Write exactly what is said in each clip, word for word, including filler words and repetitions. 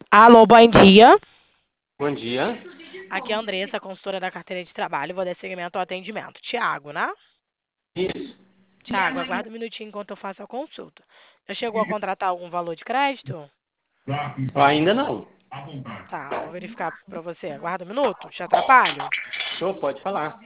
Alô, bom dia. Bom dia. Aqui é a Andressa, consultora da carteira de trabalho. Vou dar seguimento ao atendimento. Tiago, né? Isso. Tiago, aguarda um minutinho enquanto eu faço a consulta. Já chegou a contratar algum valor de crédito? Ainda não. Tá, vou verificar para você. Aguarda um minuto. Te atrapalho? Show, pode falar.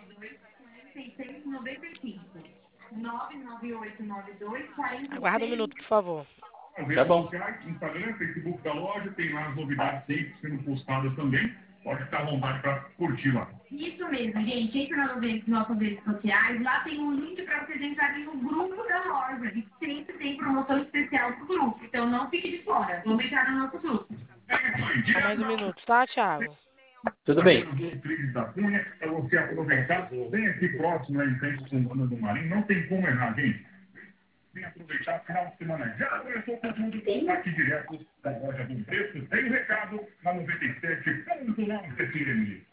Aguarda um minuto, por favor. Tá bom. Instagram, Facebook da loja, tem lá as novidades sempre sendo postadas também. Pode ficar à vontade para curtir lá. Isso mesmo, gente. Entra nas nossas nossas redes sociais. Lá tem um link para vocês entrarem no grupo da loja. E sempre tem promoção especial pro grupo. Então não fique de fora. Vamos entrar no nosso grupo. Só mais um minuto, tá, Tiago? Tudo bem. Rodrigues da Cunha, é você aproveitar. Bem aqui próximo, né, em frente com o do Marinho. Não tem como errar, gente. Vem aproveitar o final de semana. Já começou com tudo aqui direto da loja do preço. Tem um recado na noventa e sete ponto nove F M.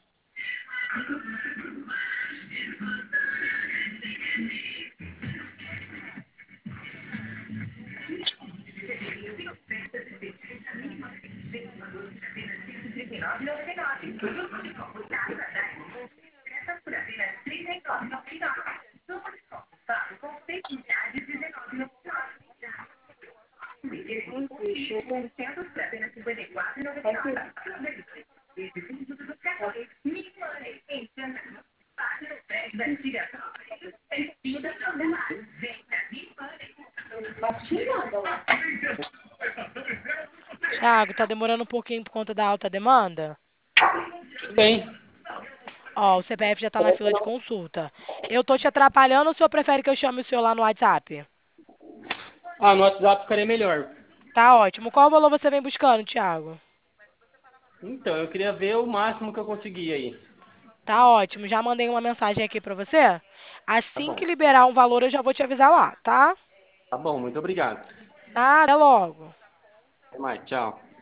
Tiago, tá demorando um pouquinho por conta da alta demanda? Tudo bem. Ó, o C P F já tá na fila de consulta. Eu tô te atrapalhando ou o senhor prefere que eu chame o senhor lá no WhatsApp? Ah, no WhatsApp ficaria melhor. Tá ótimo. Qual valor você vem buscando, Tiago? Então, eu queria ver o máximo que eu consegui aí. Tá ótimo. Já mandei uma mensagem aqui pra você. Tá Assim que bom. liberar um valor, eu já vou te avisar lá, tá? Tá bom, muito obrigado. Nada, até logo. Até mais, tchau.